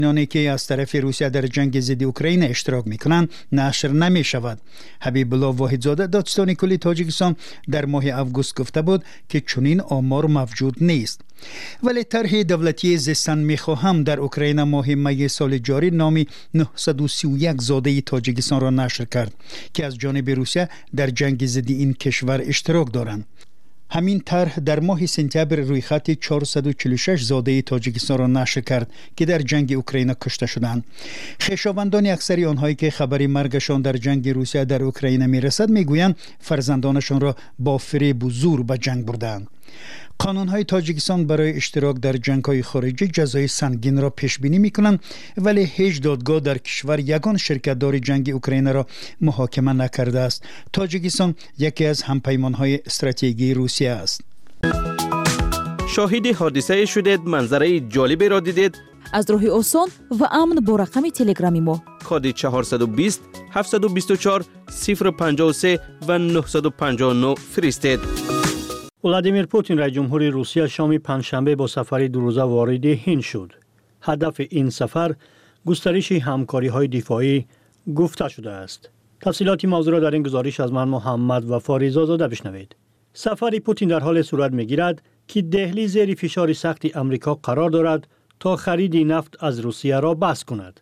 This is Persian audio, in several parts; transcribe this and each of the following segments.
آنی که از طرف روسیه در جنگ ضد اوکراین اشتراک میکنند نشر نمی شود. حبیب الله واحدزاده دادستان کلی تاجیکستان در ماه آگوست گفته بود که چنین آمار موجود نیست. ولی طرح دولتی زیستن میخواهم در اوکراین ماه می سال جاری نامی 931 زاده تاجیکستان را نشر کرد که از جانب روسیه در جنگ ضد این کشور اشتراک دارند. همین طرح در ماه سپتامبر روی خط 446 زاده تاجیکستان را نشر کرد که در جنگ اوکراین کشته شدند. خویشاوندان اکثری آنهایی که خبری مرگشان در جنگ روسیه در اوکراین میرسد میگویند فرزندانشان را با فریب و زور به جنگ بردند. قانون‌های تاجیکستان برای اشتراک در جنگ‌های خارجی جزای سنگین را پیش بینی می‌کنند، ولی هیچ دادگاه در کشور یگان شرکت‌دار جنگ اوکراین را محاکمه نکرده است. تاجیکستان یکی از همپیمان‌های استراتژیکی روسیه است. شاهد حادثه شدید، منظره جالبی را دیدید؟ از راه آسان و امن با رقم تلگرامی ما کد 420 724 053 و 959 فرستید. ولادیمیر پوتین رئیس جمهور روسیه شام پنجشنبه با سفری دو روزه وارد هند شد. هدف این سفر گسترش همکاری‌های دفاعی گفته شده است. تفصیلات موضوع را در این گزارش از من محمد وفا رضازاده بشنوید. سفر پوتین در حال صورت می‌گیرد که دهلی زیر فشار سخت امریکا قرار دارد تا خرید نفت از روسیه را بس کند.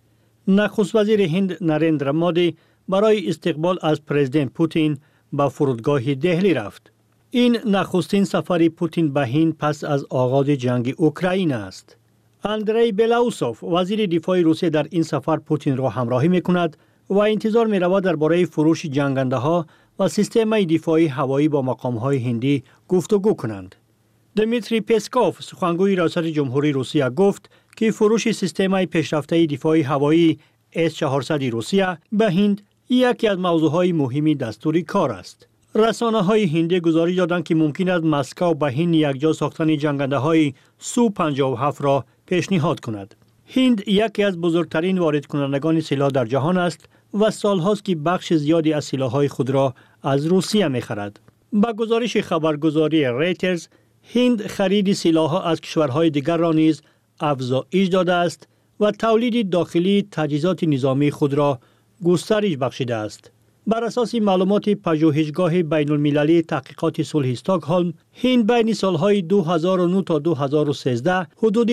نخست وزیر هند نریندرا مودی برای استقبال از پرزیدنت پوتین به فرودگاه دهلی رفت. این نخستین سفر پوتین به هند پس از آغاز جنگ اوکراین است. اندری بلاوسوف وزیر دفاع روسیه در این سفر پوتین را همراهی می‌کند و انتظار می‌رود درباره فروش جنگنده‌ها و سیستم دفاعی هوایی با مقام‌های هندی گفتگو کنند. دمیتری پسکوف سخنگوی ریاست جمهوری روسیه گفت که فروش سیستم پیشرفته دفاعی هوایی S-400 روسیه به هند یکی از موضوعهای مهمی دستور کار است. رسانه‌های هندی گزارش دادند که ممکن است مسکو به هند یکجا ساختن جنگنده‌های سو-57 را پیشنهاد کند. هند یکی از بزرگترین وارد کنندگان سلاح در جهان است و سالهاست که بخش زیادی از سلاح‌های خود را از روسیه می‌خرد. با گزارش خبرگزاری ریترز، هند خرید سلاح‌ها از کشورهای دیگر را نیز افزایش داده است و تولید داخلی تجهیزات نظامی خود را گسترش بخشیده است. بر اساس معلومات پژوهشگاه بین المللی تحقیقات صلح استکهلم، هند بین سالهای 2009 تا 2013 حدود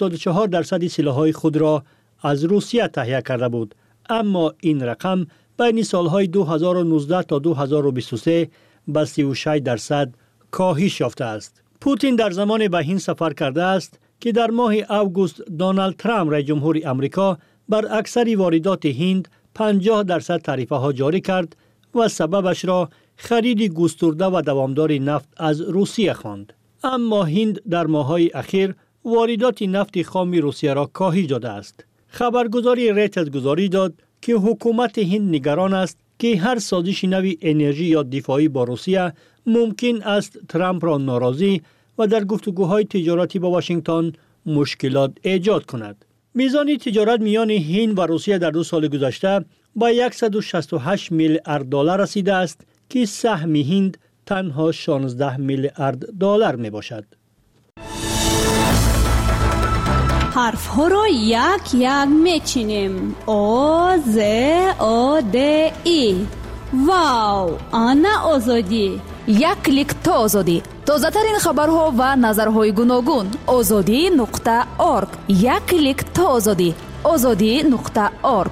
74% سلاح‌های خود را از روسیه تهیه کرده بود، اما این رقم بین سالهای 2019 تا 2023 به 36% کاهش یافته است. پوتین در زمان به هند سفر کرده است که در ماه آگوست دونالد ترامپ رئیس جمهور آمریکا بر اکثر واردات هند 50% تعرفه ها جاری کرد و سببش را خرید گسترده و دوامدار نفت از روسیه خواند. اما هند در ماه‌های اخیر واردات نفت خام روسیه را کاهش داده است. خبرگزاری ریترز گزارش داد که حکومت هند نگران است که هر سازش نوی انرژی یا دفاعی با روسیه ممکن است ترامپ را ناراضی و در گفتگوهای تجارتی با واشنگتن مشکلات ایجاد کند. میزان تجارت میان هند و روسیه در 2 سال گذشته با 168 میلیارد دلار رسیده است که سهم هند تنها 16 میلیارد دلار می باشد. حرف ها را یک یک میچینیم. آ ز آ د ای. واو، آنا آزادی. یک کلیک تا آزادی. تازه ترین خبرها و نظرهای گوناگون. azadi.org. یک کلیک تا آزادی. azadi.org.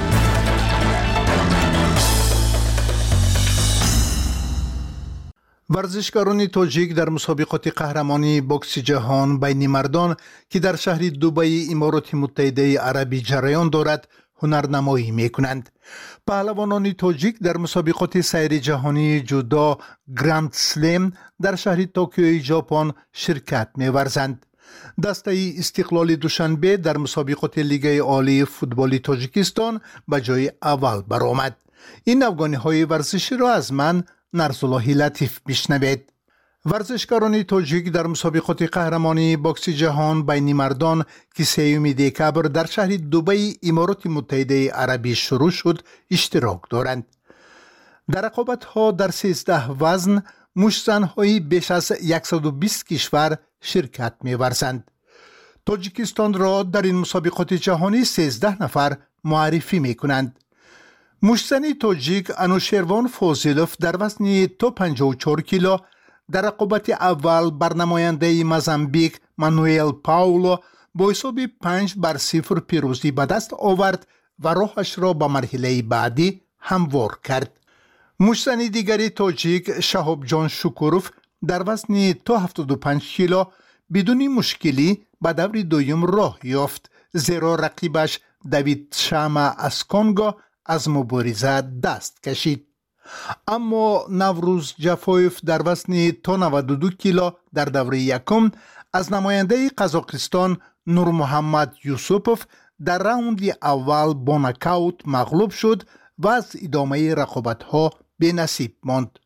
ورزشکاران تاجیک در مسابقات قهرمانی بوکس جهان بین مردان که در شهر دبی امارات متحده عربی جریان دارد هنرنمایی میکنند. پهلوانان تاجیک در مسابقات سیر جهانی جودو گراند سلم در شهر توکیو ژاپن شرکت می‌ورزند. دسته استقلال دوشنبه در مسابقات لیگ عالی فوتبال تاجیکستان به جای اول برآمد. این افغانی‌های ورزشی را از من نرسالله لطیف بشنوید. ورزشکاران تاجیک در مسابقات قهرمانی بوکس جهان بین مردان که 3 دکبر در شهر دبی امارات متحده عربی شروع شد اشتراک دارند. در رقابت‌ها در 13 وزن مشت‌زن‌های بیش از 120 کشور شرکت می‌ورزند. تاجیکستان را در این مسابقات جهانی 13 نفر معرفی می کنند. مشتزنی تاجیک انوشیروان فوزیلوف در وزن تا 54 کیلو در رقابت اول بر نماینده موزامبیک مانوئل پاولو با حساب 5-0 پیروزی به دست آورد و راهش را به مرحله بعدی هموار کرد. مشتزن دیگری تاجیک شهاب جان شکوروف در وزن تا 75 کیلو بدون مشکلی به دور دوم راه یافت، زیرا رقیبش دوید شاما از کنگو از مبارزه دست کشید. اما نوروز جفایف در وزن تا 92 کیلو در دوره یکم از نماینده قزاقستان نور محمد یوسوپوف در راوند اول با نکاوت مغلوب شد و از ادامه رقابت‌ها به نصیب ماند.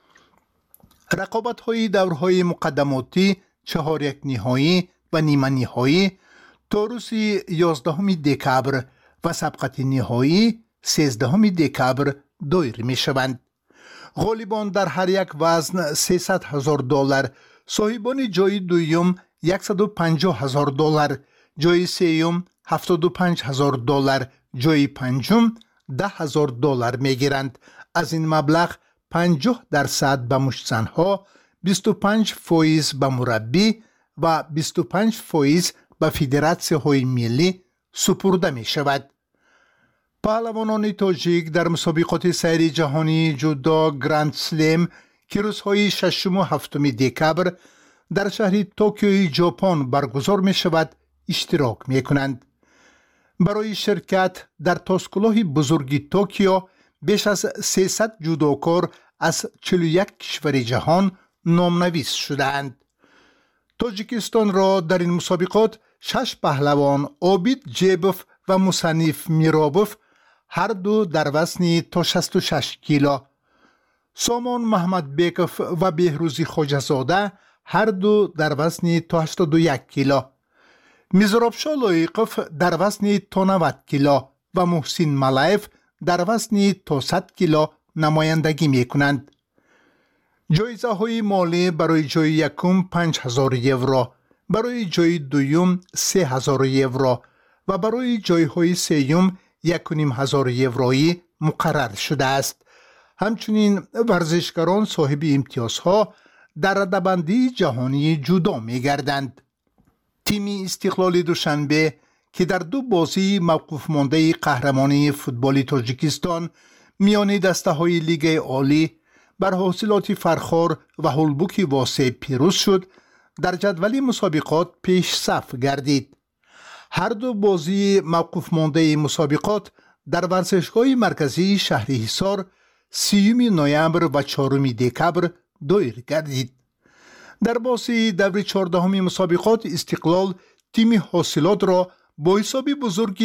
رقابت‌های دورهای مقدماتی 4 نهایی و نیمه نهایی تا روز 11 دکبر و سبقت نهایی 13 دکبر دایر می شوند. غالبان در هر یک وزن $300,000، صاحبان جای دوم $150,000، جای سوم $75,000، جای پنجم $10,000 می گیرند. از این مبلغ 50% به مشتزنها، 25% به مربی و 25% به فدراسیون های ملی سپرده می شود. پهلوانان تاجیک در مسابقات سیری جهانی جودو گراند سلم که روزهای 6 و 7 دکبر در شهر توکیوی ژاپن برگزار می شود اشتراک می کنند. برای شرکت در تاسکولاه بزرگ توکیو بیش از 300 جودوکار از 41 کشور جهان نامنویس شدند. تاجیکستان را در این مسابقات 6 پهلوان عابد جیبوف و مصنف میرابوف هر دو در وزن تا 66 کیلو، سامان محمد بیکوف و بهروزی خواجه‌زاده هر دو در وزن تا 81 کیلو، میزرابشاه لایقوف در وزن تا 90 کیلو و محسن ملایف در وزن تا 100 کیلو نمایندگی می کنند. جایزه های مالی برای جای یکم 5,000 یورو، برای جای دوم 3,000 یورو و برای جای های سوم 1,500 یورویی مقرر شده است. همچنین ورزشکاران صاحب امتیازها در رده‌بندی جهانی جودو می گردند. تیم استقلال دوشنبه که در 2 بازی موقوف مانده قهرمانی فوتبال تاجیکستان میان دسته های لیگ عالی بر حاصلات فرخار و هولبوک واسه پیروز شد، در جدول مسابقات پیش صف گردید. هر 2 بازی موقوف مانده مسابقات در ورزشگاه مرکزی شهر حصار 30 نوامبر و 4 دکبر دایر گردید. در بازی دور 14 مسابقات استقلال تیم حاصلات را با حساب بزرگ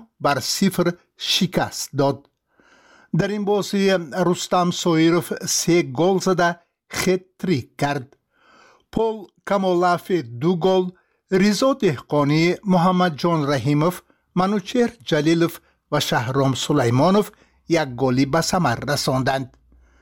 9-0 شکست داد. در این بازی رستم سویروف 3 گل زده خط-تریک کرد. پول کمالف 2 گل، رضا دهقانی، محمد جان رحیموف، منوچهر جلیلوف و شهرام سلیمانوف 1 گلی به ثمر رساندند.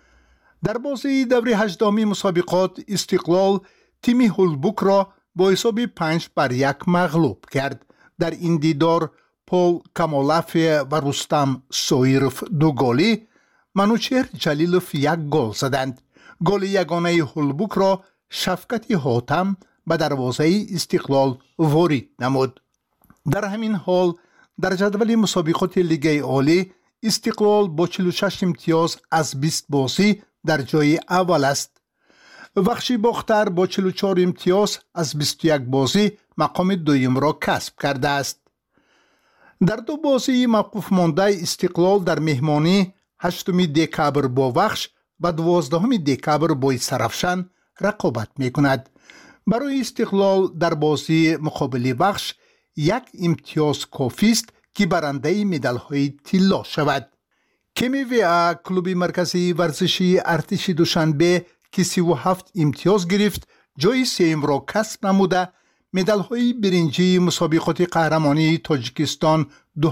در بازی دور 18 مسابقات استقلال تیم هولبوک را با حساب 5-1 مغلوب کرد. در این دیدار پول کمالف و رستم سویروف 2 گلی، منوچهر جلیلوف 1 گل زدند. گل یگانه هولبوک را شفقت حاتم به دروازه استقلال وارد نمود. در همین حال در جدول مسابقات لیگ عالی استقلال با 46 امتیاز از 20 بازی در جای اول است. وخشی باختر با 44 امتیاز از 21 بازی مقام دوم را کسب کرده است. در 2 بازی موقوف مانده استقلال در مهمانی 8 دکبر با وخش و 12 دکبر با سرافشان رقابت می کند. برای استقلال در بازی مقابل وخش 1 امتیاز کافی است که برنده مدال های طلا شود. KMVA کلوب مرکزی ورزشی ارتش دوشنبه که 37 امتیاز گرفت جای سوم را کسب نموده مدال های برنجی مسابقات قهرمانی تاجیکستان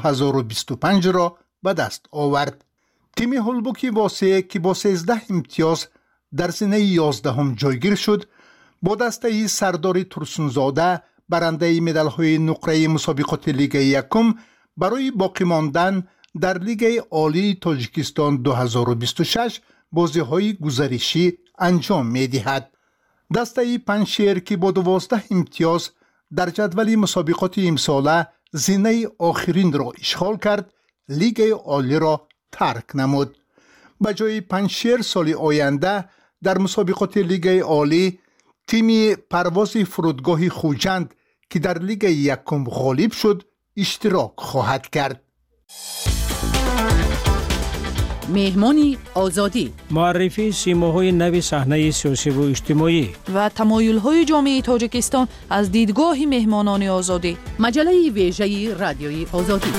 2025 را به دست آورد. تیم هولبوک واسه که با 13 امتیاز در زینه 11 جایگیر شد با دسته سردار ترسونزاده برنده مدال‌های نقره مسابقات لیگ یکم برای باقی ماندن در لیگ عالی تاجیکستان 2026 بازی‌های گزارشی انجام می‌دهد. دسته پنجشیر که با 12 امتیاز در جدول مسابقات امساله زینه آخرین را اشغال کرد، لیگ عالی را ترک نمود. به جای پنجشیر سال آینده در مسابقات لیگ عالی تیم پرواز فرودگاه خوجند که در لیگ یکم غالب شد اشتراک خواهد کرد. مهمانی آزادی، معرفی سیماهای نو صحنه سیاسی و اجتماعی و تمایل‌های جامعه تاجیکستان از دیدگاه مهمانان آزادی. مجله ویژه رادیوی آزادی.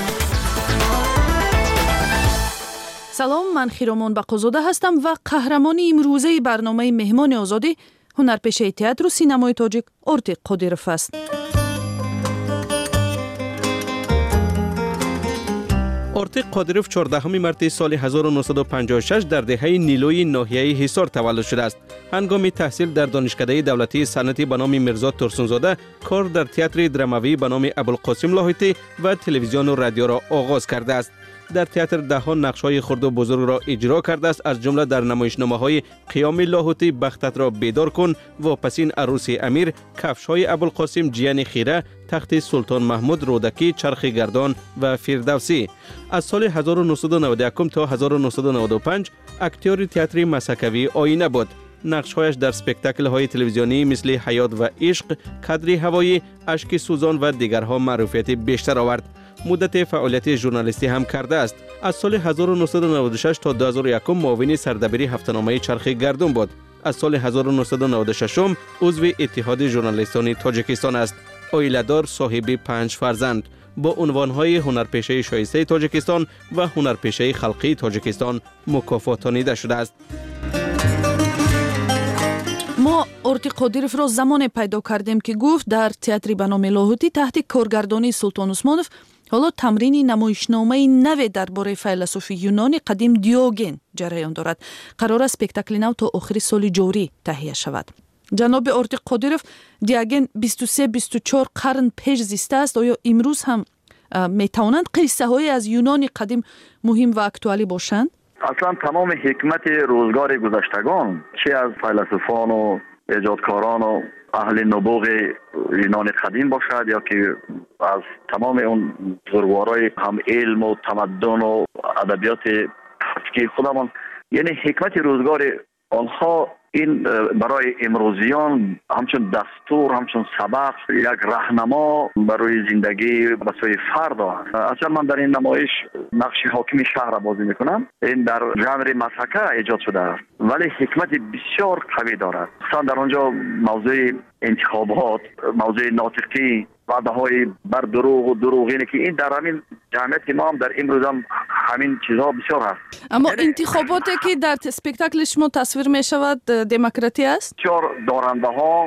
سلام، من خیرامون بقازاده هستم و قهرمان امروزه برنامه مهمان آزادی هنرپیشه تئاتر و سینمای تاجیک ارتیق قادیروف است. ارتیق قادیروف 14 مارس سال 1956 در دهه نیلوی ناحیه حصار تولد شده است. هنگام تحصیل در دانشکده دولتی صنعتی به نام میرزا ترسونزاده کار در تئاتر دراموی به نام ابوالقاسم لاهوتی و تلویزیون و رادیو را آغاز کرده است. در تئاتر ده‌ها نقش‌های خرد و بزرگ را اجرا کرده است، از جمله در نمایشنامه‌های قیام لاهوتی، بختت را بیدار کن، واپسین عروس امیر، کفش‌های ابوالقاسم، جیان خیره، تخت سلطان محمود، رودکی، چرخ گردان و فردوسی. از سال 1991 تا 1995 اکتور تئاتر مسکوی آینه بود. نقش‌هایش در اسپکتاکل‌های تلویزیونی مثل حیات و عشق، کادری هوایی، اشک سوزان و دیگرها معروفیت بیشتر آورد. مدت فعالیت ژورنالیستی هم کرده است. از سال 1996 تا 2001 معاون سردبیر هفته‌نامه چرخ گردون بود. از سال 1996 عضو اتحاد ژورنالیستان تاجیکستان است. عائله‌دار، صاحب 5 فرزند. با عنوان‌های هنرپیشه شایسته تاجیکستان و هنرپیشه خلقی تاجیکستان مکافاتانیده شده است. ما ارتیق قادیروف را زمان پیدا کردیم که گفت در تئاتر به نام لاهوتی تحت کارگردانی سلطان عثمانوف حالا تمرین نمایشنامه نو درباره فیلسوف یونانی قدیم دیوگن جریان دارد. قرار است اسپکتاکل نو تا آخر سال جاری تهیه شود. جناب ارتیق قادیروف، دیوگن 23-24 قرن پیش زیسته است. آیا امروز هم میتوانند قصه های از یونان قدیم مهم و اکتوالی باشند؟ اصلا تمام حکمت روزگار گذشتگان، چه از فیلسوفان و ایجادکاران و اهل نبوغ یونان قدیم باشد یا که از تمام اون بزرگوارای هم علم و تمدن و ادبیات که خودمان، یعنی حکمت روزگار آنها این برای امروزیان همچون دستور، همچون سبق، یک راهنما برای زندگی بسیار فرد است. اصلا من در این نمایش نقش حاکم شهر را بازی میکنم. این در ژانر مسکه ایجاد شده است ولی حکمت بسیار قوی دارد. مثلا در آنجا موضوع انتخابات، موضوع ناطقی، وعده‌های بر دروغ و دروغینی که این در همین جمعیت ما هم در امروز هم همین چیزها بسیار هست. اما انتخاباتی که در اسپکتاکل شما تصویر می شود دموکراتی است؟ بسیار دارنده ها،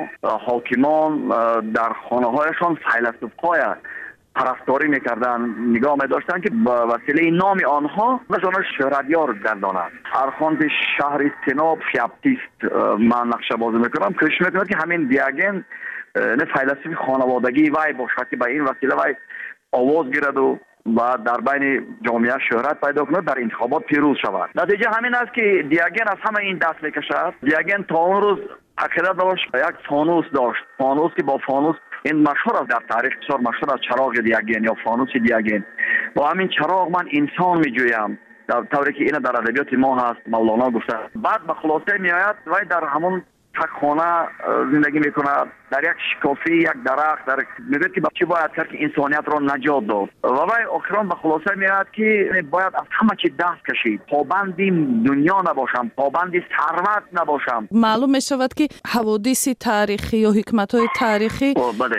حاکمان در خانه هایشان فیلسوف‌های پرستاری میکردن، نگاه می‌داشتن که با وسیله نام آنها مثلا شهرتیار گردانند. ارخاند شهر سناب فیاپتیست من نقشه بازی میکنم، کوشش میکنم که همین دیوگن نه فیلسوف خانوادگی وای باشد که به این وسیله وای آواز گیرد و در بین جامعه شهرت پیدا کند، در انتخابات پیروز شود. نتیجه همین است که دیوگن از همه این دست میکشد. دیوگن تا اون روز عقیده داشت یک فانوس داشت، فانوس که با فانوس این مشهور است، در تاریخ بسیار مشهور است چراغ دیوگن یا فانوس دیوگن. با همین چراغ من انسان میجویم، در طوری که این در ادبیات ما هست، مولانا گفته. بعد به خلاصه میآید و در همون تک خانه زندگی میکنه، در یک شکافی، یک درخت، در میگه که چی باید کرد که انسانیت را نجات داد و وای آخران به خلاصه میاد که باید از همه چی دست کشید، پابندی دنیا نباشم، پابندی ثروت نباشم. معلوم میشود که حوادث تاریخی یا حکمت‌های تاریخی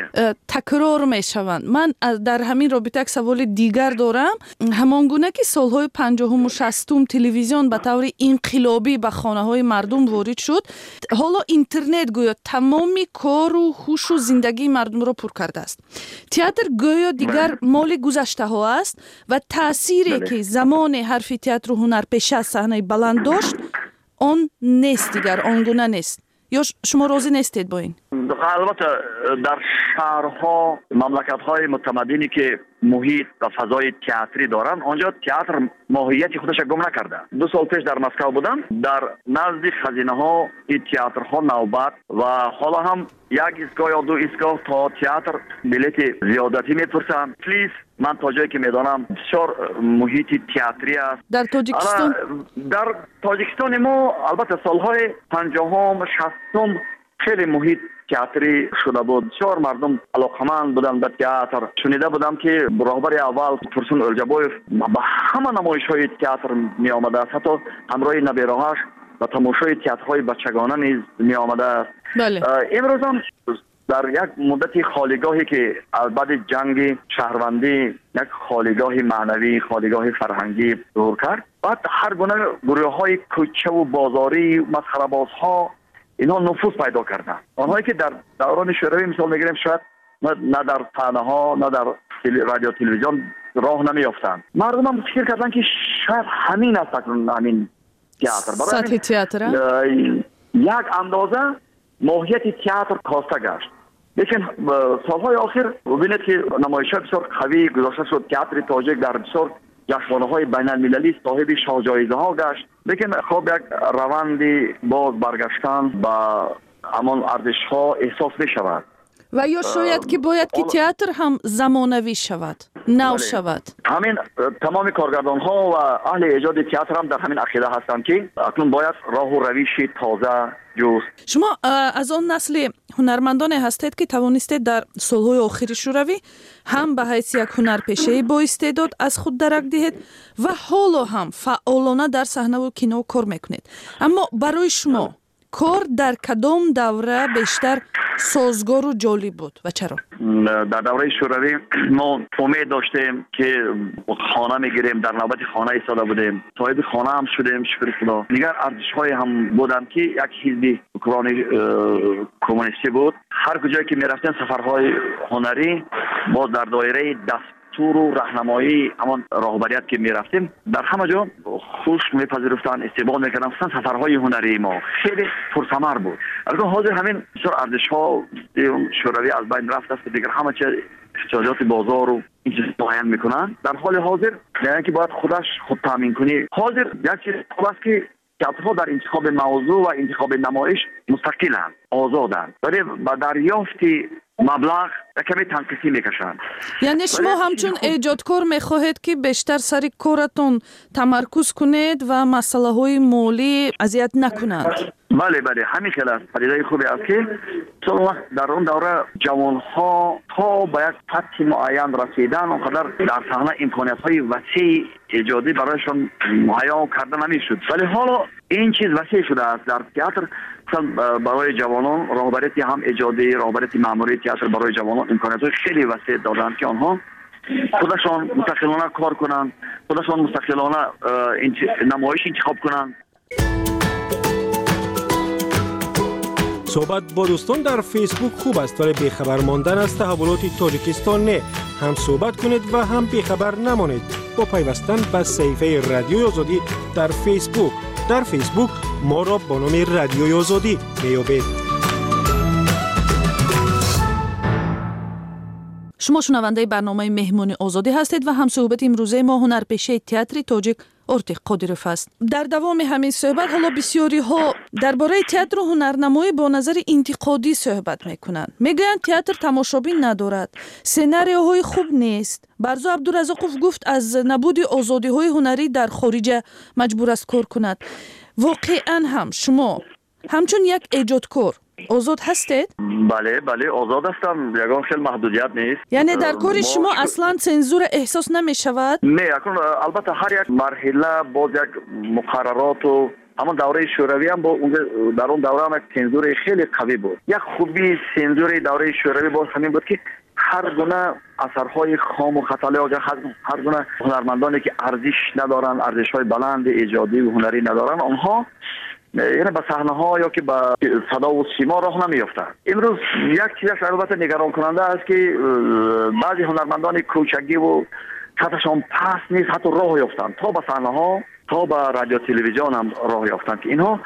تکرار میشوند. من در همین رابطه یک سوال دیگر دارم. همانگونه که سالهای 50 و 60 تلویزیون به طور انقلابی به خانه‌های مردم وارد شد، حالا اینترنت گویا تمام کار و هوش و زندگی مردم را پر کرده است. تئاتر گویا دیگر مال گذشته ها است و تأثیری که زمان حرفی تئاتر و هنرپیشه صحنه بلند داشت آن نیست، دیگر آنگونه نیست. یا شما راضی نیستید با این؟ البته در شهرها مملکت‌های متمدنی که محیط و فضای تئاتری دارن آنجا تئاتر ماهیت خودش گم نکرده. 2 سال پیش در مسکو بودم، در نزد خزینه‌ها این تئاترها نوبت و حالا هم یک ایستگاه یا 2 ایستگاه تا تئاتر بلیت زیادتی میپرسن. پلیس من تا جایی که میدانم بسیار محیط تئاتری است. در تاجیکستان در تاجیکستان ما البته سالهای 50 60 خیلی محیط تئاتری شده بود. بسیار مردم علاقمند بودن به تئاتر. شنیده بودم که راهبر اول فرسون الجبویف به همه نمایش‌های تئاتر می آمده است، حتی همراه نبیره‌هاش و تماشای تئاترهای بچگانه نیز می آمده است. بله. امروز هم در یک مدت خالیگاهی که بعد جنگ شهروندی یک خالیگاه معنوی، خالیگاه فرهنگی ظهور کرد، بعد هر گونه گروه‌های کوچه و بازاری، مسخره‌بازها اینها نفوذ پیدا کردند. آنهایی که در دوران شوروی مثال میگیریم شاید نه در صحنه‌ها نه در رادیو تلویزیون راه نمیافتند. مردم هم فکر کردند که شاید همین است همین تئاتر. سطح تئاتر یک اندازه ماهیت تئاتر کاسته گشت. لیکن سالهای آخر ببینید که نمایش‌ها بسیار قوی گذاشته شد. تئاتر تاجیک در بسیار جشنواره‌های بین‌المللی صاحب جایزه‌ها گشت. لیکن خب یک روندی باز برگشتن با همان ارزش‌ها احساس می‌شود. و یا شاید که باید که تئاتر هم زمانوی شود، نو شود. همین تمام کارگردان‌ها و اهل ایجاد تئاتر هم در همین عقیده هستند که اکنون باید راه و روش تازه جست. شما از آن نسل هنرمندان هستید که توانستید در سالهای آخر شوروی هم به حیث یک هنرپیشه با استعداد از خود درک دهید و حالا هم فعالانه در صحنه و کینو کار میکنید. اما برای شما کار در کدام دوره بیشتر سازگار و جالب بود و چرا؟ در دوره شوروی ما امید داشتیم که خانه میگیریم، در نوبت خانه ایستاده بودیم، صاحب خانه هم شدیم شکر خدا. دیگر ارزش‌های هم بودن که یک حزب اوکراینی کمونیستی بود. هر کجایی که میرفتیم سفرهای هنری باز در دایره دستور و راهنمایی همان راهبریت که میرفتیم در همه جا خوش میپذیرفتن، استقبال میکردن. سفرهای هنری ما خیلی پرثمر بود. البته حاضر همین بسیار ارزش‌ها شوروی از بین رفت است. دیگر همه چیز احتیاجات بازار و این چیز تعیین میکنن. در حال حاضر یعنی که باید خود تامین کنی. حاضر یک چیز است که تئاترها در انتخاب موضوع و انتخاب نمایش مستقلند، آزادند، ولی با دریافت مبلغ کمی تنقیصی میکشند. یعنی شما همچون ایجادکار میخواهید که بیشتر سر کارتون تمرکز کنید و مسئله های مالی اذیت نکنند. بله همین خیلی است. پدیده خوبی است که در اون دوره جوانها تا به یک سطح معین رسیدن اونقدر در صحنه امکانیت های وسیع ایجادی برایشان مهیا کرده نمیشد، ولی حالا این چیز وسیع شده است. در تئاتر برای جوانان راهبریت هم ایجادی، راهبریت مأموری تئاتر برای جوانان امکانیت خیلی وسیع دادند که آنها خودشان مستقلانه کار کنند، خودشان مستقلانه نمایش انتخاب کنند. صحبت با دوستان در فیسبوک خوب است ولی بیخبر ماندن از تحولات تاجیکستان نه. هم صحبت کنید و هم بیخبر نمانید با پیوستن به صفحه رادیوی آزادی در فیسبوک. در فیسبوک ما را با نام رادیوی آزادی میابید. شما شنونده برنامه مهمون آزادی هستید و هم صحبت امروزه ما هنرپیشه تئاتر تاجیک ارتیق قادیروف است. در دوام همین صحبت حالا بسیاری ها درباره تئاتر و هنرنمایی با نظر انتقادی صحبت میکنند. میگویند تئاتر تماشابین ندارد، سناریوهای خوب نیست. برزو عبدالرزاقوف گفت از نبود آزادی های هنری در خارج مجبور است کار کند. واقعا هم شما همچون یک ایجادکار آزاد هستید؟ بله آزاد هستم. یگان خیلی محدودیت نیست. یعنی در کار شما اصلا سنزور احساس نمی شود؟ نه، البته هر یک مرحله باز یک مقررات و اما دوره شوروی هم در اون دوره هم یک سنزور خیلی قوی بود. یک خوبی سنزور دوره شوروی باز همین بود که هر گونه اثرهای خام و خطاله و هر گونه هنرمندانی که ارزش ندارن، ارزش‌های بلند ایجادی و هنری ندارن، آنها یعنی به صحنه ها یا که به صدا و سیما راه نمیافتند. امروز یک چیزش البته نگران کننده است که بعضی هنرمندان کوچگی و سطحشان پست نیست حتی راه یافتند تا به صحنه ها تا به رادیو تلویزیون هم راه یافتند که اینها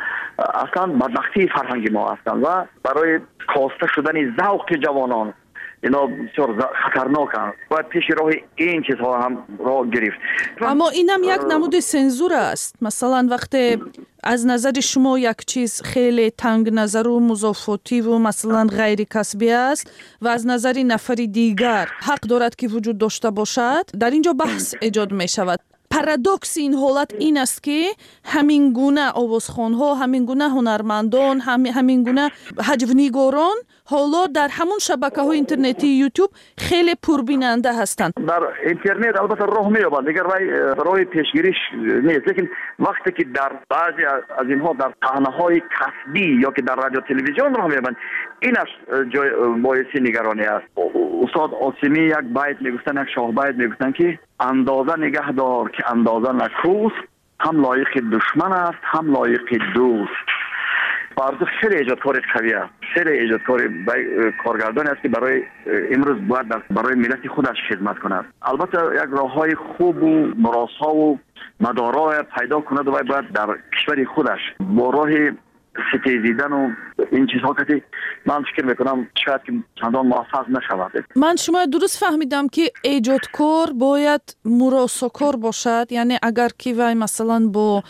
اصلا بدبختی فرهنگی ما هستند و برای کاسته شدن ذوق جوانان اینا بسیار خطرناکند. باید پیش راه این چیزها هم راه گرفت. اما اینم یک نمود سنزور است. مثلا وقتی از نظر شما یک چیز خیلی تنگ نظر و مضافاتی و مثلا غیر کسبی است و از نظر نفری دیگر حق دارد که وجود داشته باشد، در اینجا بحث ایجاد می شود. پارادوکس این حالت این است که همین گونه آوازخوان‌ها، همین گونه هنرمندان، همین گونه هجونیگاران حالا در همون شبکه‌های اینترنتی یوتیوب خیلی پربیننده هستند. در اینترنت البته راه می‌یابند، دیگر راه پیشگیریش نیست، لیکن وقتی که در بعضی از اینها در صحنه‌های کسبی یا که در رادیو تلویزیون راه می‌یابند، اینش جای باعث نگرانی است. استاد عاصمی یک بیت میگفتن، یک شاه بیت میگفتن که اندازه نگه دار که اندازه نکوست، هم لایق دشمن است هم لایق دوست. بارزو خیلی ایجادکار قوی است، خیلی ایجادکار کارگردانی است که برای امروز باید برای ملت خودش خدمت کند. البته یک راههای خوب و مراسا و مدارا پیدا کند و باید در کشور خودش با راه ستیزیدن و این چیزها که من فکر میکنم شاید که چندان موفق نشود. من شما درست فهمیدم که ایجادکار باید مراساکار باشد، یعنی اگر که وای مثلا با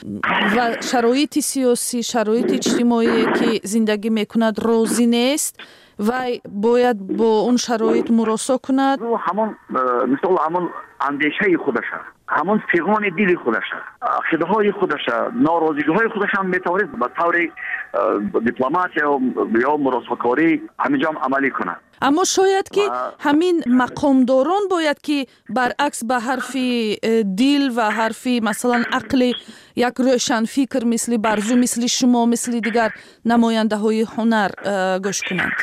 شرایط سیاسی، شرایط اجتماعی که زندگی میکند راضی نیست وای باید با اون شرایط مراسا کند. همون مثل همون اندیشه خودش، همون پیغام دل خودش، عقیده‌های خودش، ناراضی‌های خودش هم میتواند به طور دیپلماسی یا مراساکاری همینجا عملی کنه. اما شاید که همین مقامداران باید که برعکس به حرف دل و حرف مثلا عقل یک روشن فکر مثل برزو، مثل شما، مثل دیگر نماینده های هنر گوش کنند.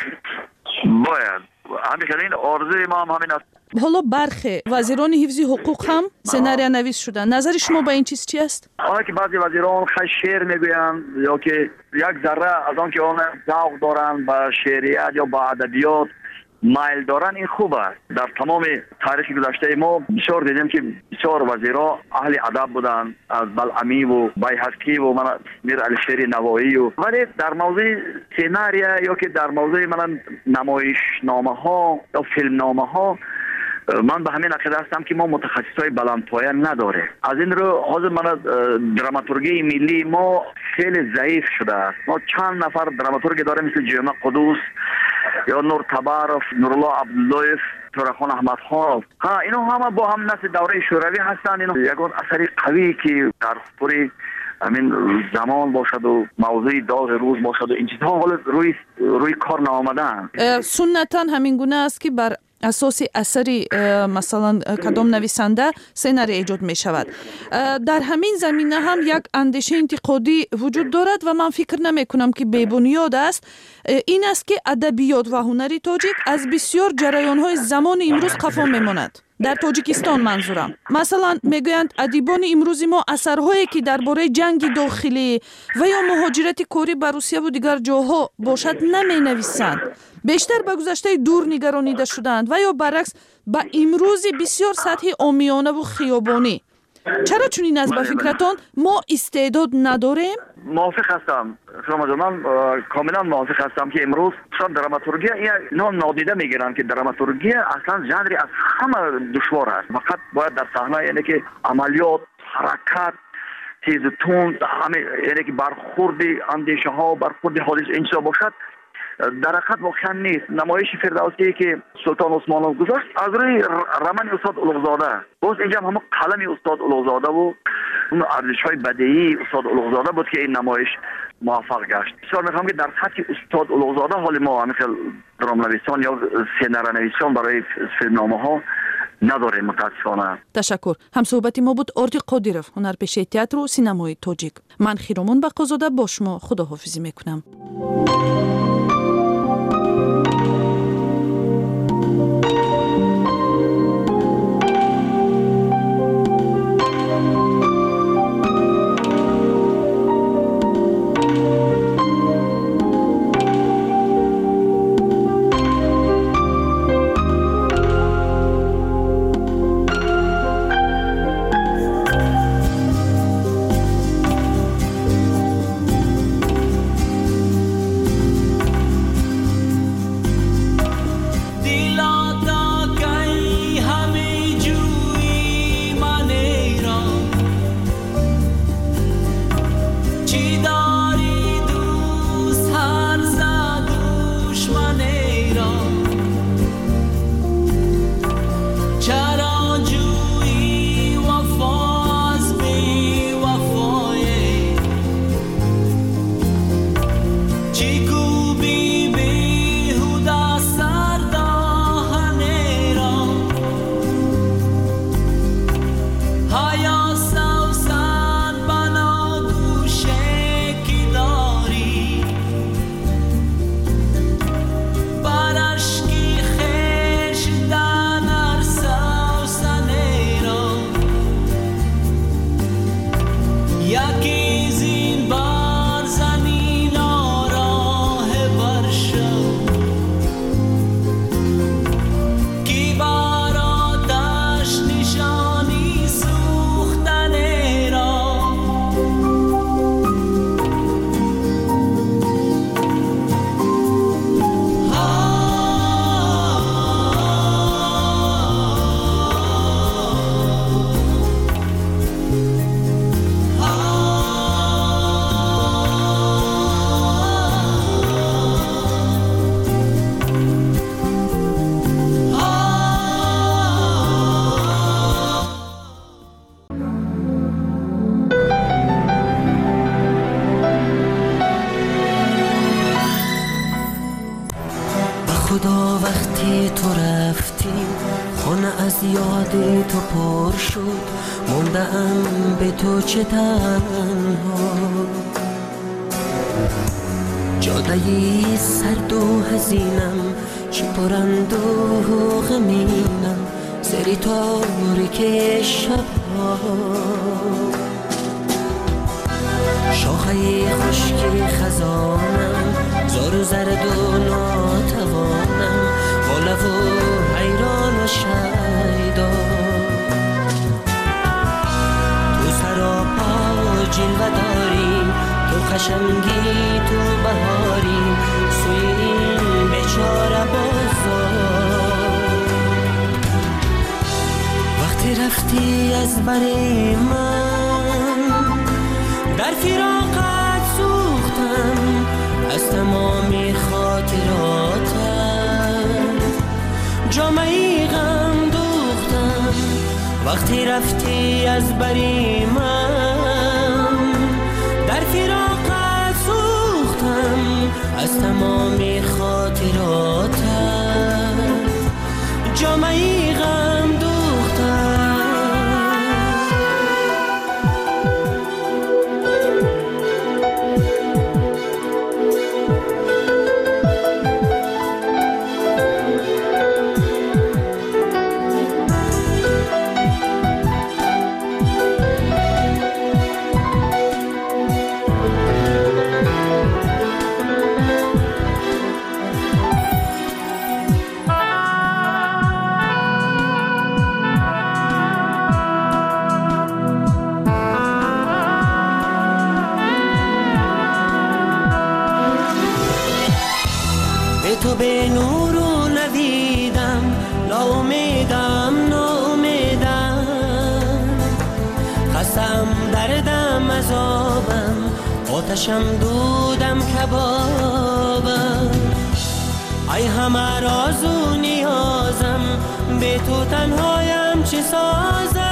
باید همین آرزوی ما هم همین است. حالا برخی وزیران حفظ حقوق هم سناریو نویس شدن. نظر شما به این چیز چی است؟ آنها که بعضی وزیران خیلی شعر میگویند یا که یک ذره از آن که آن ذوق دارند به شعریت یا به ادبیات مایل دارن، این خوب است. در تمام تاریخ گذشته ما بسیار دیدیم که بسیار وزیرا اهل ادب بودند، از بلعمی و بیهقی و میر علیشیر نوایی ولی در موضوع سیناریا یا که در موضوع نمایشنامه ها یا فیلم نامه ها من به همین عقیده هستم که ما متخصصای بلندپایه نداره. از این رو حاضر من دراماتورگی ملی ما خیلی ضعیف شده است. ما چند نفر دراماتورگ داریم مثل جیما قدوس یا نور تبارف، نورالله عبداللهیف، تورخان احمدخان. اینا همه با هم نسل دوره شوروی هستند. اینا یگان اثری قوی که در پوری همین زمان باشد و موضوع داغ روز باشد و این چیزها حالا روی کار نآمدن. سنتا همین گونه است که بر اساس اثری مثلا کدام نویسنده سناریو ایجاد می شود. در همین زمینه هم یک اندیشه انتقادی وجود دارد و من فکر نمی کنم که بی‌بنیاد است. این است که ادبیات و هنر تاجیک از بسیار جریان های زمان امروز خفا می ماند. در تاجیکستان منظورم. مثلا میگویند ادیبان امروزی ما اثرهایی که درباره جنگ داخلی و یا مهاجرت کاری به روسیه و دیگر جاها باشد نمی نویسند. بیشتر به گذشته دور نگرانیده شدند و یا برعکس به امروزی بسیار سطحی عامیانه و خیابانی. چرا چنین است به فکرتان ما استعداد نداریم؟ موافق هستم. من کاملا موافق هستم که امروز شاید دراماتورگی اینا نادیده میگیرن که دراماتورگی اصلا ژانری از همه دشوار است. فقط باید در صحنه یعنی که عملیات، حرکت، تیز و تند، یعنی که برخورد اندیشه ها، برخورد حادث اینجا باشد. در حقیقت واقعا نیست. نمایش فردوسی که سلطان عثمانov گذاشت از روی رمن استاد اولوغزاده، باز اینجا هم قلم استاد اولوغزاده و اون ارزش‌های بدیعی استاد اولوغزاده بود که این نمایش موفق گشت. بسیار می‌خوام که در سطح استاد اولوغزاده حال ما مثل درام‌نویسان یا سیناریونویسان برای فیلمنامه‌ها نداره متاسفانه. تشکر. همصحبت ما بود آرتی قادیروف، هنرپیشه تئاتر و سینمای تاجیک. من خیرامون بقازاده با شما خداحافظی میکنم. تو رفتی خانه از یاد تو پر شد، موندم به تو چه تنها. جادهی سرد و حزینم، چه پرند و غمینم، سری تاریک شبها. شاخه خشکی خزانم، زار و زرد و ناتوانم، بالا و حیران و شیدا. تو سراپا جلوه داری، تو خشمگی تو بهاری، سوی این بیچاره بازار. وقتی رفتی از بر من، در فراقت سوختم از تمامی خاطراتت، جامعی غم دوختم. وقتی رفتی از بر من، در فراقت سوختم از تمامی خاطراتت، جامعی غم دوختم. تو به نور و ندیدم، ناامیدم ناامیدم، خستم دردم عذابم، آتشم دودم کبابم. ای همه راز و نیازم، به تو تنهایم چه سازم.